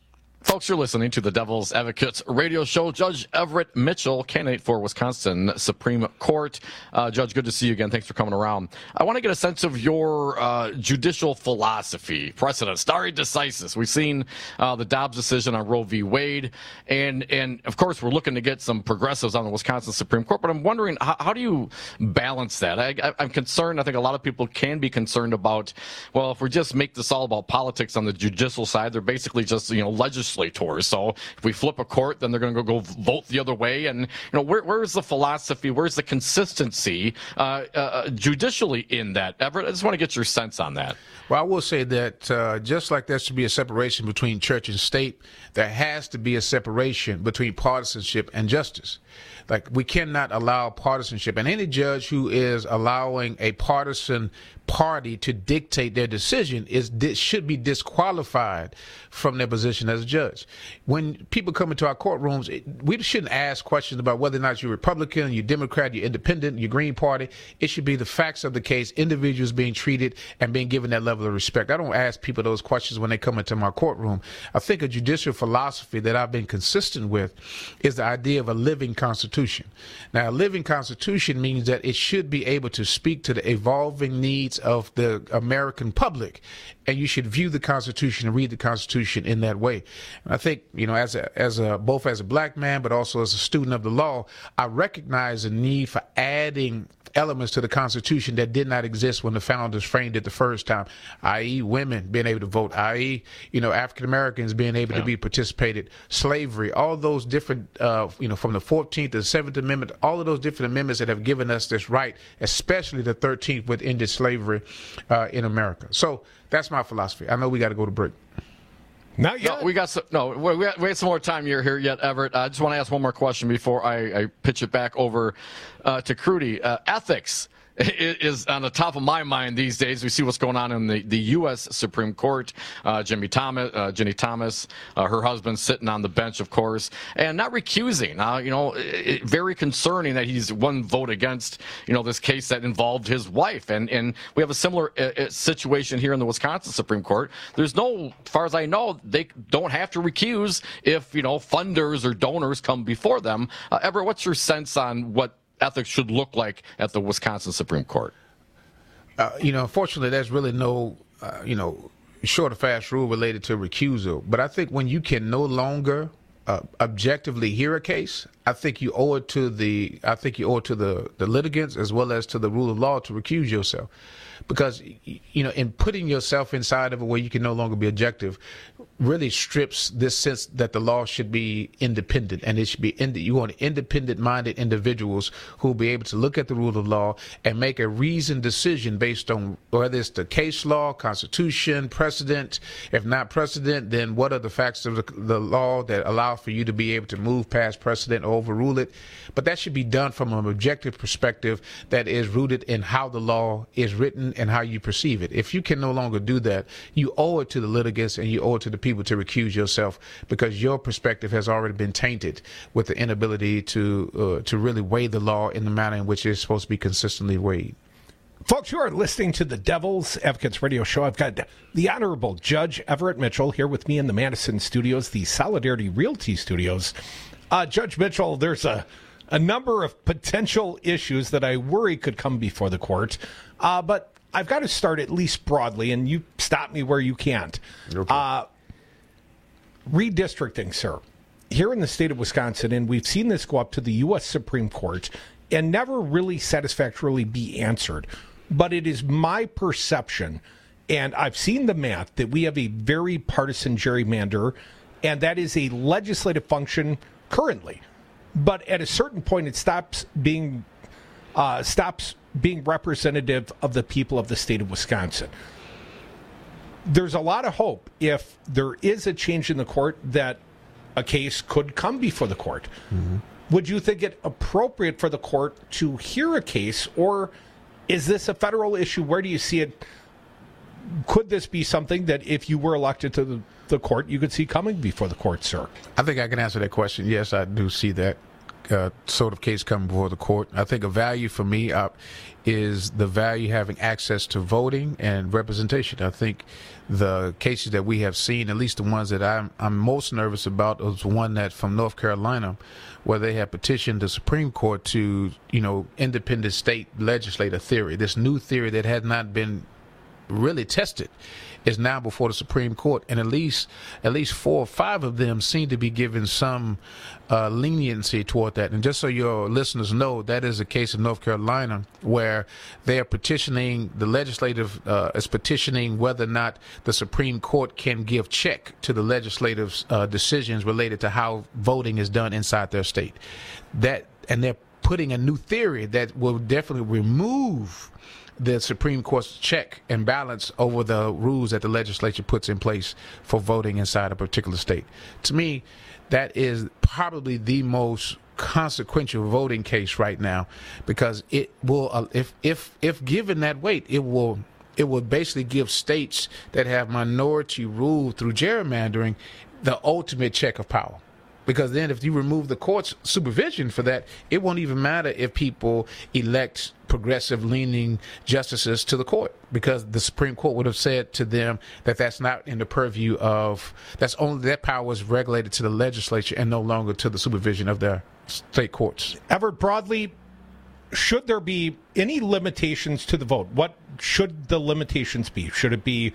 Folks, you're listening to the Devil's Advocates radio show. Judge Everett Mitchell, candidate for Wisconsin Supreme Court. Judge, good to see you again. Thanks for coming around. I want to get a sense of your judicial philosophy, precedent, stare decisis. We've seen the Dobbs decision on Roe v. Wade, and of course, we're looking to get some progressives on the Wisconsin Supreme Court, but I'm wondering, how do you balance that? I'm concerned, I think a lot of people can be concerned about, well, if we just make this all about politics on the judicial side, they're basically just, legislators. So if we flip a court, then they're going to go vote the other way. And where's the philosophy? Where's the consistency judicially in that? Everett, I just want to get your sense on that. Well, I will say that just like there should be a separation between church and state, there has to be a separation between partisanship and justice. Like, we cannot allow partisanship, and any judge who is allowing a partisan party to dictate their decision should be disqualified from their position as a judge. When people come into our courtrooms, we shouldn't ask questions about whether or not you're Republican, you're Democrat, you're Independent, you're Green Party. It should be the facts of the case, individuals being treated and being given that level of respect. I don't ask people those questions when they come into my courtroom. I think a judicial philosophy that I've been consistent with is the idea of a living constitution. Now, a living constitution means that it should be able to speak to the evolving needs of the American public, and you should view the Constitution and read the Constitution in that way. And I think, both as a black man, but also as a student of the law, I recognize the need for adding elements to the Constitution that did not exist when the founders framed it the first time, i.e. women being able to vote, i.e. African Americans being able to be participated, slavery, all those different, from the 14th to the 7th Amendment, all of those different amendments that have given us this right, especially the 13th, which ended slavery in America. So that's my philosophy. I know we got to go to break. Not yet. We got some more time here yet, Everett. I just want to ask one more question before I pitch it back over to Crudy. Ethics is on the top of my mind these days. We see what's going on in the U.S. Supreme Court. Ginny Thomas, her husband sitting on the bench, of course, and not recusing. Very concerning that he's one vote against, this case that involved his wife. And we have a similar situation here in the Wisconsin Supreme Court. There's no, as far as I know, they don't have to recuse if, funders or donors come before them. Everett, what's your sense on what ethics should look like at the Wisconsin Supreme Court? Unfortunately, there's really no, short or fast rule related to recusal. But I think when you can no longer objectively hear a case, I think you owe it to the litigants as well as to the rule of law to recuse yourself. Because, in putting yourself inside of it where you can no longer be objective really strips this sense that the law should be independent, and it should be you want independent-minded individuals who will be able to look at the rule of law and make a reasoned decision based on whether it's the case law, Constitution, precedent. If not precedent, then what are the facts of the law that allow for you to be able to move past precedent or overrule it? But that should be done from an objective perspective that is rooted in how the law is written and how you perceive it. If you can no longer do that, you owe it to the litigants and you owe it to the people to recuse yourself, because your perspective has already been tainted with the inability to really weigh the law in the manner in which it's supposed to be consistently weighed. Folks, you are listening to the Devil's Advocates radio show. I've got the Honorable Judge Everett Mitchell here with me in the Madison studios, the Solidarity Realty studios. Judge Mitchell, there's a number of potential issues that I worry could come before the court, but I've got to start at least broadly, and you stop me where you can't. Okay. Redistricting, sir. Here in the state of Wisconsin, and we've seen this go up to the U.S. Supreme Court and never really satisfactorily be answered. But it is my perception, and I've seen the math, that we have a very partisan gerrymander, and that is a legislative function currently. But at a certain point, it stops being representative of the people of the state of Wisconsin. There's a lot of hope if there is a change in the court that a case could come before the court. Mm-hmm. Would you think it appropriate for the court to hear a case, or is this a federal issue? Where do you see it? Could this be something that if you were elected to the court, you could see coming before the court, sir? I think I can answer that question. Yes, I do see that. sort of case coming before the court. I think a value for me is the value having access to voting and representation. I think the cases that we have seen, at least the ones that I'm most nervous about, was one that from North Carolina, where they have petitioned the Supreme Court to, independent state legislator theory. This new theory that had not been really tested is now before the Supreme Court, and at least 4 or 5 of them seem to be given some leniency toward that. And just so your listeners know, that is a case in North Carolina where they are petitioning, the legislative is petitioning whether or not the Supreme Court can give check to the legislative's decisions related to how voting is done inside their state. And they're putting a new theory that will definitely remove the Supreme Court's check and balance over the rules that the legislature puts in place for voting inside a particular state. To me, that is probably the most consequential voting case right now, because it will, if given that weight, it will basically give states that have minority rule through gerrymandering the ultimate check of power. Because then if you remove the court's supervision for that, it won't even matter if people elect progressive-leaning justices to the court, because the Supreme Court would have said to them that that's not in the purview of, that power is regulated to the legislature and no longer to the supervision of their state courts. Everett, broadly, should there be any limitations to the vote? What should the limitations be? Should it be,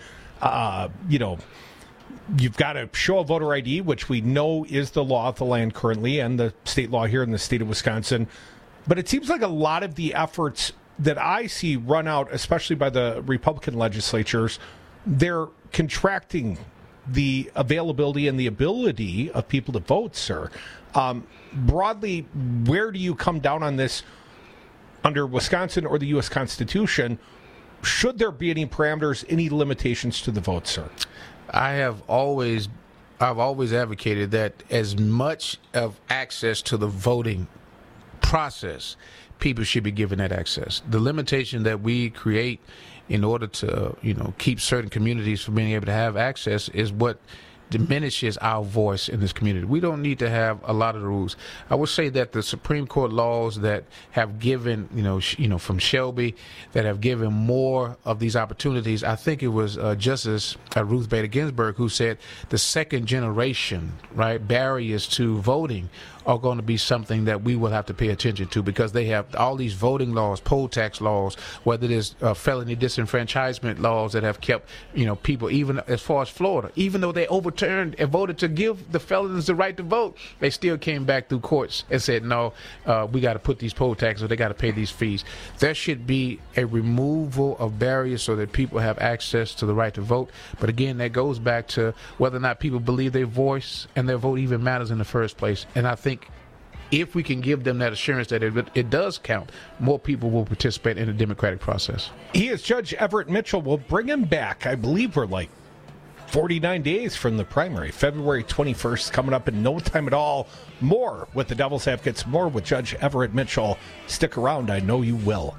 you've got to show a voter ID, which we know is the law of the land currently and the state law here in the state of Wisconsin. But it seems like a lot of the efforts that I see run out, especially by the Republican legislatures, they're contracting the availability and the ability of people to vote, sir. Broadly, where do you come down on this under Wisconsin or the U.S. Constitution? Should there be any parameters, any limitations to the vote, sir? I've always advocated that as much of access to the voting process, people should be given that access. The limitation that we create in order to, keep certain communities from being able to have access is what diminishes our voice in this community. We don't need to have a lot of the rules. I would say that the Supreme Court laws that have given, from Shelby, that have given more of these opportunities, I think it was Justice Ruth Bader Ginsburg who said the second generation, barriers to voting are going to be something that we will have to pay attention to, because they have all these voting laws, poll tax laws, whether it is felony disenfranchisement laws that have kept, people, even as far as Florida, even though they overturned and voted to give the felons the right to vote, they still came back through courts and said, no, we got to put these poll taxes, or they got to pay these fees. There should be a removal of barriers so that people have access to the right to vote. But again, that goes back to whether or not people believe their voice and their vote even matters in the first place. And I think if we can give them that assurance that it does count, more people will participate in the democratic process. He is Judge Everett Mitchell. We'll bring him back. I believe we're like 49 days from the primary. February 21st coming up in no time at all. More with the Devil's Advocates, more with Judge Everett Mitchell. Stick around. I know you will.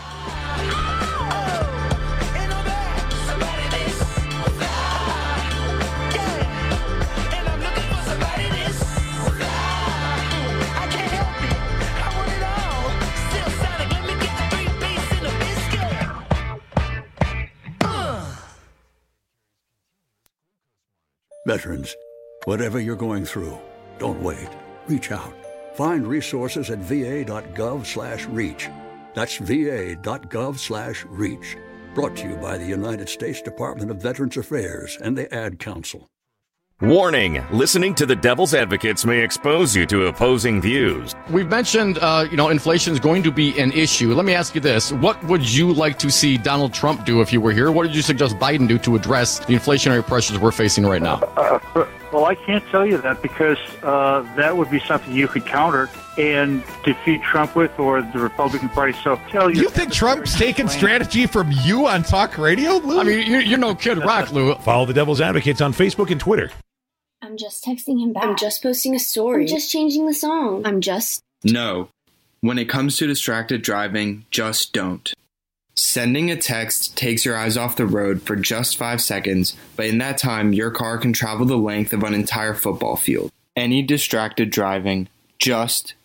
Veterans, whatever you're going through, don't wait. Reach out. Find resources at va.gov/reach. That's va.gov/reach. Brought to you by the United States Department of Veterans Affairs and the Ad Council. Warning, listening to the Devil's Advocates may expose you to opposing views. We've mentioned, inflation is going to be an issue. Let me ask you this. What would you like to see Donald Trump do if you were here? What did you suggest Biden do to address the inflationary pressures we're facing right now? Well, I can't tell you that, because that would be something you could counter and defeat Trump with, or the Republican Party. So tell you. You think Trump's taking strategy from you on talk radio, Lou? I mean, you're no Kid Rock, Lou. Follow the Devil's Advocates on Facebook and Twitter. I'm just texting him back. I'm just posting a story. I'm just changing the song. No. When it comes to distracted driving, just don't. Sending a text takes your eyes off the road for just 5 seconds, but in that time, your car can travel the length of an entire football field. Any distracted driving, just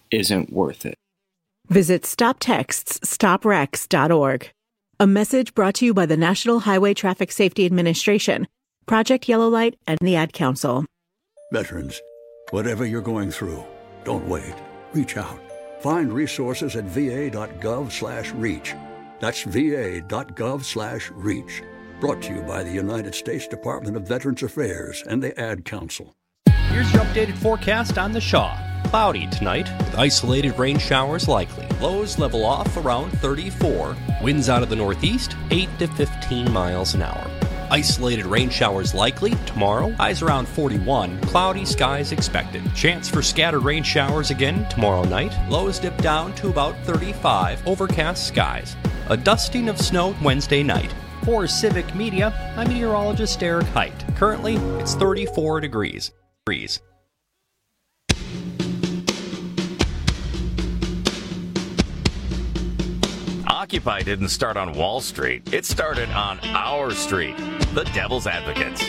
isn't worth it. Visit StopTextsStopWrecks.org. A message brought to you by the National Highway Traffic Safety Administration, Project Yellow Light, and the Ad Council. Veterans, whatever you're going through, don't wait. Reach out. Find resources at va.gov/reach. That's va.gov/reach. Brought to you by the United States Department of Veterans Affairs and the Ad Council. Here's your updated forecast on the Shaw. Cloudy tonight, with isolated rain showers likely. Lows level off around 34. Winds out of the northeast, 8 to 15 miles an hour. Isolated rain showers likely tomorrow. Highs around 41. Cloudy skies expected. Chance for scattered rain showers again tomorrow night. Lows dip down to about 35. Overcast skies. A dusting of snow Wednesday night. For Civic Media, I'm meteorologist Eric Height. Currently, it's 34 degrees. Occupy didn't start on Wall Street. It started on our street, the Devil's Advocates.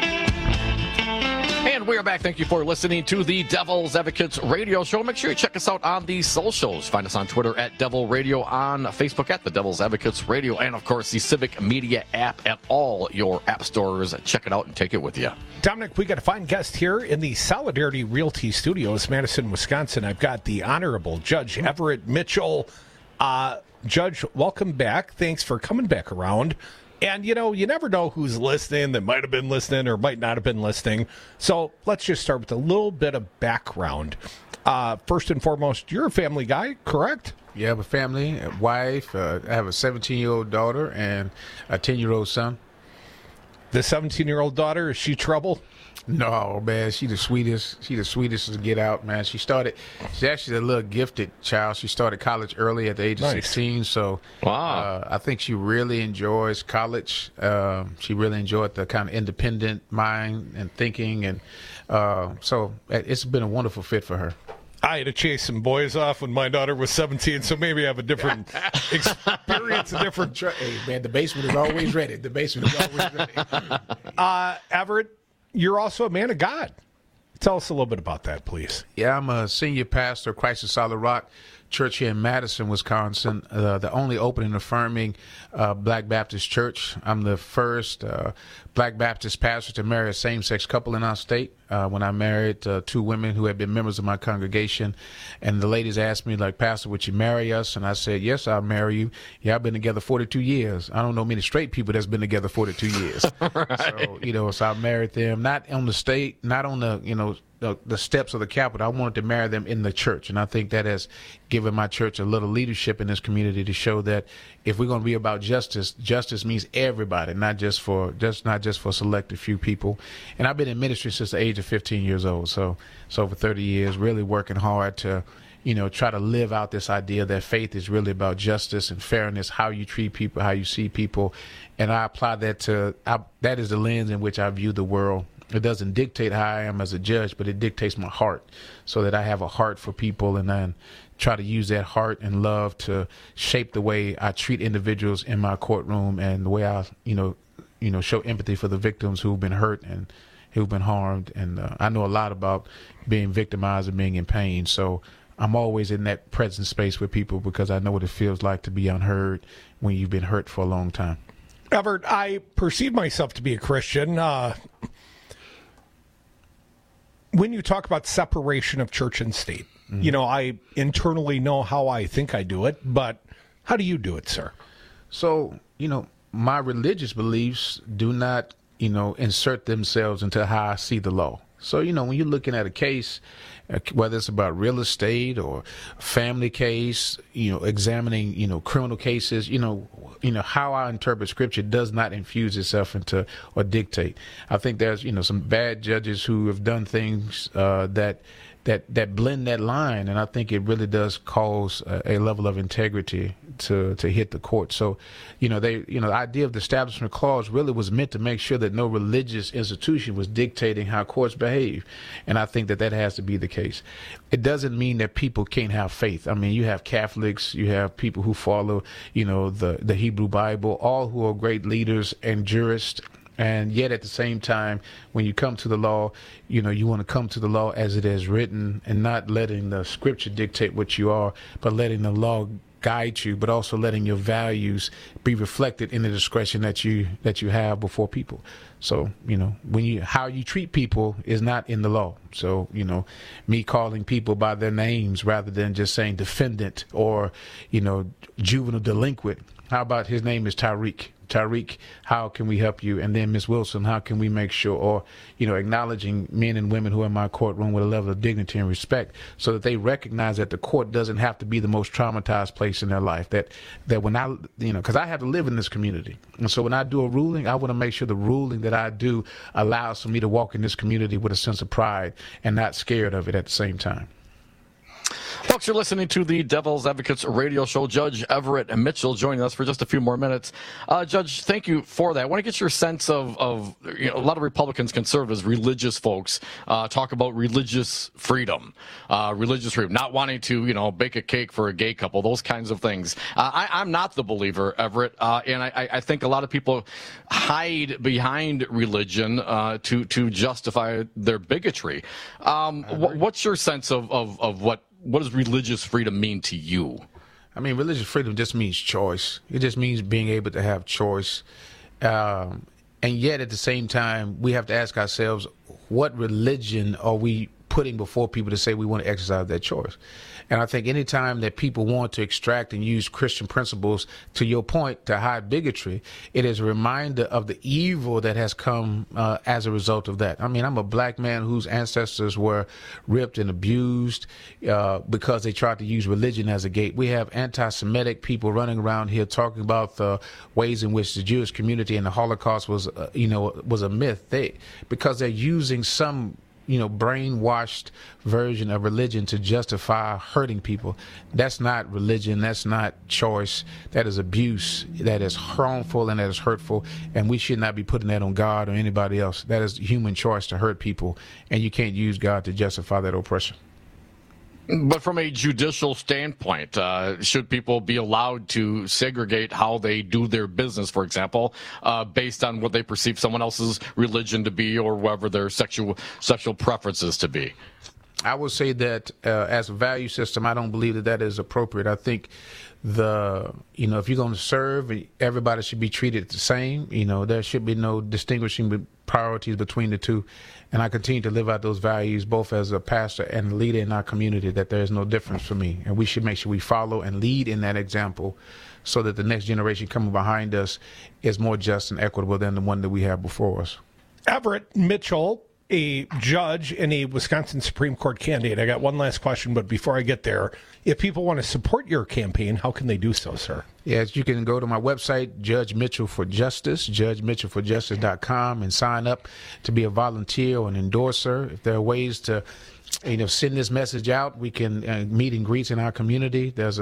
And we are back. Thank you for listening to the Devil's Advocates radio show. Make sure you check us out on the socials. Find us on Twitter at Devil Radio, on Facebook at the Devil's Advocates Radio, and of course the Civic Media app at all your app stores. Check it out and take it with you. Dominic, we got a fine guest here in the Solidarity Realty Studios, Madison, Wisconsin. I've got the Honorable Judge Everett Mitchell. Judge, welcome back. Thanks for coming back around. And, you know, you never know who's listening that might have been listening or might not have been listening. So let's just start with a little bit of background. First and foremost, you're a family guy, correct? Yeah, I have a family, a wife. I have a 17-year-old daughter and a 10-year-old son. The 17-year-old daughter, is she trouble? No, man, she the sweetest. She the sweetest to get out, man. She's actually a little gifted child. She started college early at the age of 16, so wow. I think she really enjoys college. She really enjoyed the kind of independent mind and thinking, and so it's been a wonderful fit for her. I had to chase some boys off when my daughter was 17, so maybe I have a different experience, Hey, man, the basement is always ready. The basement is always ready. Everett, you're also a man of God. Tell us a little bit about that, please. Yeah, I'm a senior pastor of Christ of Solid Rock Church here in Madison, Wisconsin, the only open and affirming Black Baptist church. I'm the first Black Baptist pastor to marry a same-sex couple in our state. When I married two women who had been members of my congregation, and the ladies asked me, like, Pastor, would you marry us? And I said, yes, I'll marry you. Yeah, I've been together 42 years. I don't know many straight people that's been together 42 years. Right. So I married them, not on the state, not on the steps of the Capitol. I wanted to marry them in the church, and I think that has given my church a little leadership in this community to show that if we're going to be about justice, justice means everybody, not just for selected few people. And I've been in ministry since the age of 15 years old, so for 30 years, really working hard to try to live out this idea that faith is really about justice and fairness, how you treat people, how you see people, and I apply that that is the lens in which I view the world. It doesn't dictate how I am as a judge, but it dictates my heart, so that I have a heart for people, and then try to use that heart and love to shape the way I treat individuals in my courtroom, and the way I, show empathy for the victims who've been hurt and who've been harmed. And I know a lot about being victimized and being in pain, so I'm always in that present space with people because I know what it feels like to be unheard when you've been hurt for a long time. Everett, I perceive myself to be a Christian. When you talk about separation of church and state, I internally know how I think I do it, but how do you do it, sir? So, my religious beliefs do not, insert themselves into how I see the law. So, when you're looking at a case, whether it's about real estate or family case, examining, criminal cases, how I interpret scripture does not infuse itself into or dictate. I think there's, some bad judges who have done things that blend that line, and I think it really does cause a level of integrity to hit the court. So, the idea of the Establishment Clause really was meant to make sure that no religious institution was dictating how courts behave, and I think that has to be the case. It doesn't mean that people can't have faith. I mean, you have Catholics, you have people who follow, the Hebrew Bible, all who are great leaders and jurists. And yet at the same time, when you come to the law, you want to come to the law as it is written and not letting the scripture dictate what you are, but letting the law guide you, but also letting your values be reflected in the discretion that you have before people. So, how you treat people is not in the law. So, me calling people by their names rather than just saying defendant or, juvenile delinquent. How about his name is Tyreek? Tyreek, how can we help you? And then Ms. Wilson, how can we make sure, or, acknowledging men and women who are in my courtroom with a level of dignity and respect so that they recognize that the court doesn't have to be the most traumatized place in their life. That when I, because I have to live in this community. And so when I do a ruling, I want to make sure the ruling that I do allows for me to walk in this community with a sense of pride and not scared of it at the same time. Folks, you're listening to the Devil's Advocates radio show. Judge Everett Mitchell joining us for just a few more minutes. Judge, thank you for that. I want to get your sense of a lot of Republicans, conservatives, religious folks talk about religious freedom, not wanting to, bake a cake for a gay couple, those kinds of things. I'm not the believer, Everett, and I think a lot of people hide behind religion to justify their bigotry. What's your sense of what does religious freedom mean to you? I mean, religious freedom just means choice. It just means being able to have choice. And yet, at the same time, we have to ask ourselves, what religion are we putting before people to say we want to exercise that choice? And I think any time that people want to extract and use Christian principles, to your point, to hide bigotry, it is a reminder of the evil that has come as a result of that. I mean, I'm a black man whose ancestors were ripped and abused because they tried to use religion as a gate. We have anti-Semitic people running around here talking about the ways in which the Jewish community and the Holocaust was a myth. Because they're using some brainwashed version of religion to justify hurting people. That's not religion. That's not choice. That is abuse. That is harmful and that is hurtful. And we should not be putting that on God or anybody else. That is human choice to hurt people. And you can't use God to justify that oppression. But from a judicial standpoint, should people be allowed to segregate how they do their business, for example, based on what they perceive someone else's religion to be or whatever their sexual preferences to be? I would say that as a value system, I don't believe that is appropriate. I think if you're going to serve, everybody should be treated the same. There should be no distinguishing priorities between the two. And I continue to live out those values both as a pastor and a leader in our community, that there is no difference for me. And we should make sure we follow and lead in that example so that the next generation coming behind us is more just and equitable than the one that we have before us. Everett Mitchell, a judge and a Wisconsin Supreme Court candidate. I got one last question, but before I get there, if people want to support your campaign, how can they do so, sir? Yes, you can go to my website, Judge Mitchell for Justice, judgemitchellforjustice.com, and sign up to be a volunteer or an endorser. If there are ways to send this message out, we can meet and greets in our community. There's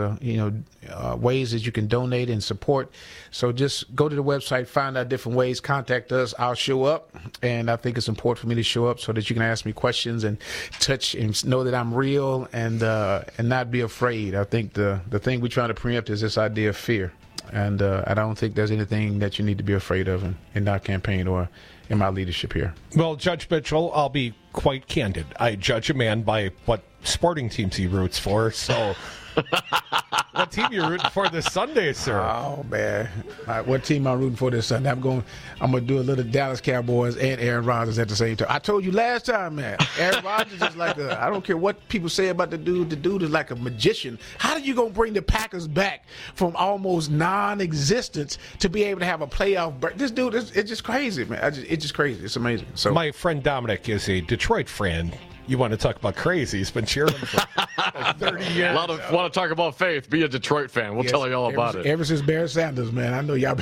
ways that you can donate and support. So just go to the website, find out different ways, contact us. I'll show up, and I think it's important for me to show up so that you can ask me questions and touch and know that I'm real and not be afraid. I think the thing we're trying to preempt is this idea of fear, and I don't think there's anything that you need to be afraid of in our campaign or in my leadership here. Well, Judge Mitchell, I'll be quite candid. I judge a man by what sporting teams he roots for, so what team you rooting for this Sunday, sir? Oh, man. What team I'm rooting for this Sunday? I'm going to do a little Dallas Cowboys and Aaron Rodgers at the same time. I told you last time, man. Aaron Rodgers is like I don't care what people say about the dude. The dude is like a magician. How are you going to bring the Packers back from almost non-existence to be able to have a playoff break? This dude, it's just crazy, man. It's just crazy. It's amazing. So my friend Dominic is a Detroit fan. You want to talk about crazy? He's been cheering for like 30 years. Want to talk about faith? Be a Detroit fan. We'll tell you all about it. Ever since Barry Sanders, man. I know y'all.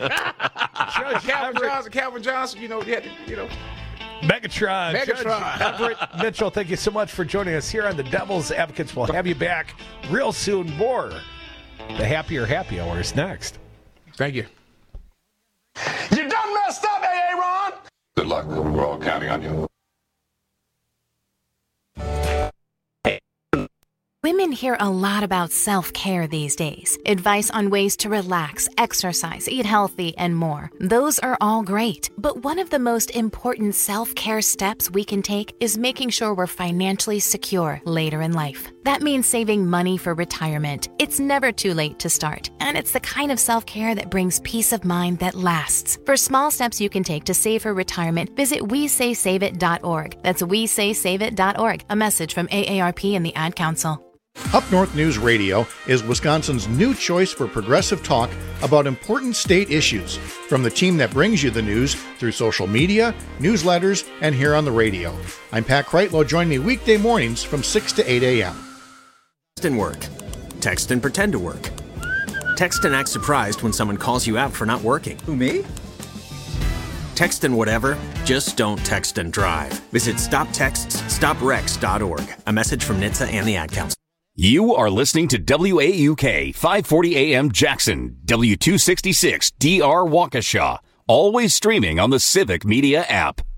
Calvin Johnson. Megatron. Judge Everett Mitchell, thank you so much for joining us here on the Devil's Advocates. We'll have you back real soon. More the Happier Happy Hour is next. Thank you. You done messed up, Aaron. Good luck. We're all counting on you. Women Women hear a lot about self-care these days. Advice on ways to relax, exercise, eat healthy, and more. Those are all great. But one of the most important self-care steps we can take is making sure we're financially secure later in life. That means saving money for retirement. It's never too late to start. And it's the kind of self-care that brings peace of mind that lasts. For small steps you can take to save for retirement, visit WeSaySaveIt.org. That's WeSaySaveIt.org. A message from AARP and the Ad Council. Up North News Radio is Wisconsin's new choice for progressive talk about important state issues, from the team that brings you the news through social media, newsletters, and here on the radio. I'm Pat Kreitlow. Join me weekday mornings from 6 to 8 a.m. Text and work. Text and pretend to work. Text and act surprised when someone calls you out for not working. Who, me? Text and whatever, just don't text and drive. Visit StopTextsStopWrecks.org. A message from NHTSA and the Ad Council. You are listening to WAUK 540 AM Jackson, W266 DR Waukesha, always streaming on the Civic Media app.